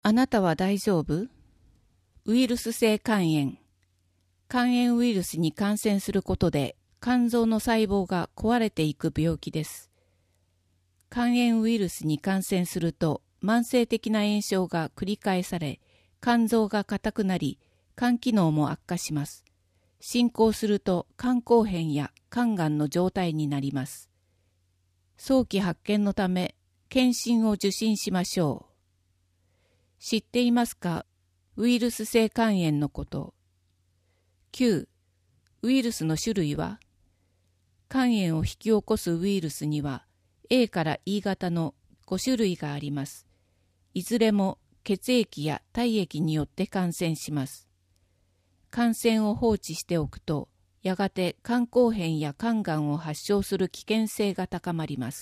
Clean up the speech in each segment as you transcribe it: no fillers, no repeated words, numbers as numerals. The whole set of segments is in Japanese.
あなたは大丈夫？ウイルス性肝炎。肝炎ウイルスに感染することで肝臓の細胞が壊れていく病気です。肝炎ウイルスに感染すると慢性的な炎症が繰り返され、肝臓が硬くなり、肝機能も悪化します。進行すると肝硬変や肝がんの状態になります。早期発見のため、検診を受診しましょう。知っていますか？ウイルス性肝炎のこと。9. ウイルスの種類は？肝炎を引き起こすウイルスには A から E 型の5種類があります。いずれも血液や体液によって感染します。感染を放置しておくと、やがて肝硬変や肝がんを発症する危険性が高まります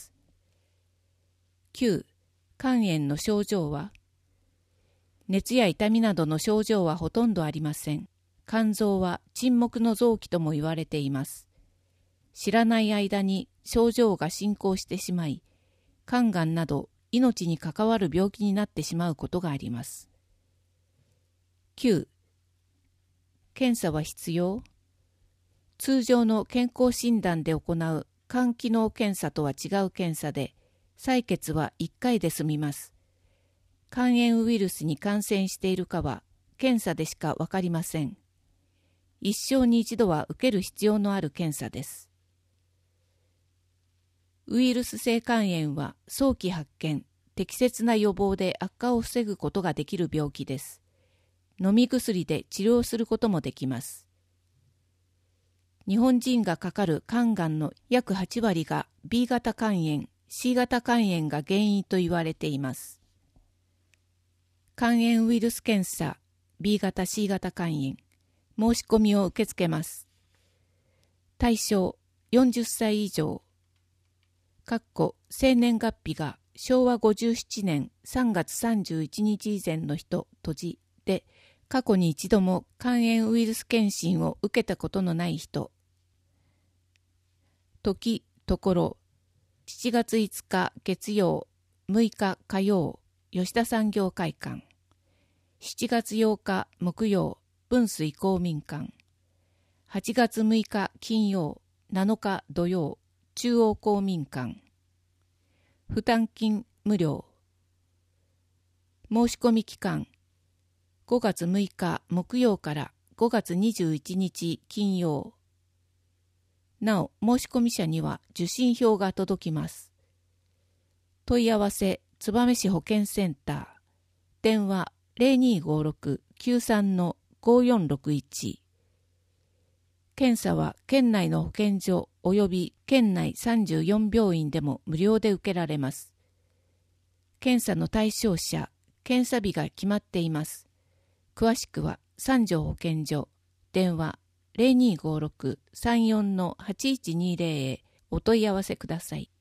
。9. 肝炎の症状は？熱や痛みなどの症状はほとんどありません。肝臓は沈黙の臓器とも言われています。知らない間に症状が進行してしまい、肝がんなど命に関わる病気になってしまうことがあります。9. 検査は必要？通常の健康診断で行う肝機能検査とは違う検査で、採血は1回で済みます。肝炎ウイルスに感染しているかは検査でしかわかりません。一生に一度は受ける必要のある検査です。ウイルス性肝炎は早期発見、適切な予防で悪化を防ぐことができる病気です。飲み薬で治療することもできます。日本人がかかる肝がんの約8割が B 型肝炎、C 型肝炎が原因と言われています。肝炎ウイルス検査 B 型 C 型肝炎、申し込みを受け付けます。対象40歳以上、生年月日が昭和57年3月31日以前の人閉じで、過去に一度も肝炎ウイルス検診を受けたことのない人。時、ところ、7月5日月曜、6日火曜、吉田産業会館。7月8日木曜、分水公民館。8月6日金曜、7日土曜、中央公民館。負担金無料。申し込み期間、5月6日木曜から5月21日金曜。なお、申し込み者には受信票が届きます。問い合わせ、燕市保健センター。電話0256-93-5461。検査は県内の保健所及び県内34病院でも無料で受けられます。検査の対象者、検査日が決まっています。詳しくは三条保健所、電話0256-34-8120へお問い合わせください。